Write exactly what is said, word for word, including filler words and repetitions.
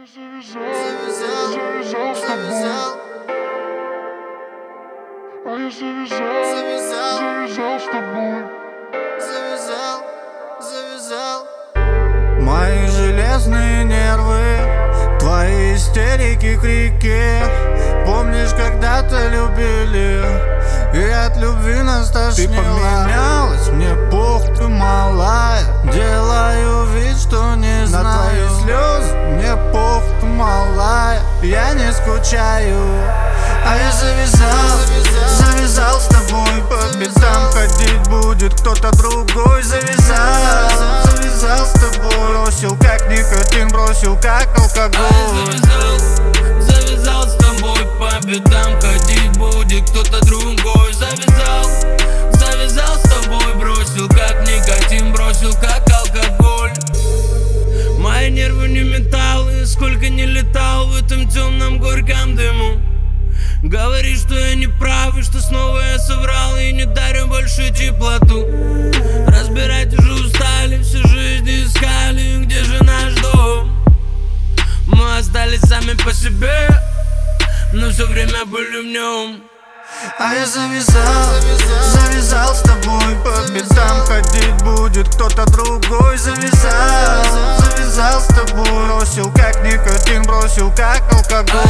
Завязал, завязал с тобой. А я завязал, завязал, завязал с тобой. Завязал, завязал. Мои железные нервы, твои истерики, крики. Помнишь, когда-то любили, и от любви нас тошнило. Ты поменялась, мне похуй, ты малая. Делаю вид, что не знаю. На твои слезы мне похуй, ты малая. Я не скучаю. А я завязал, завязал с тобой. По пятам ходить будет кто-то другой. Завязал, завязал с тобой. Бросил как никотин, бросил как алкоголь. А я завязал, завязал с тобой. По пятам ходить будет кто-то другой. Завязал, завязал с тобой. Бросил как никотин, бросил как алкоголь. Мои нервы не металл, и сколько не летал в этом темном горьком дыму. Говоришь, что я не прав, и что снова я соврал, и не дарю больше теплоту. Разбирать уже устали, всю жизнь искали, где же наш дом. Мы остались сами по себе, но все время были в нем. А я завязал, завязал с тобой. По пятам ходить будет кто-то другой. Завязал, завязал с тобой. Бросил как никотин, бросил как алкоголь.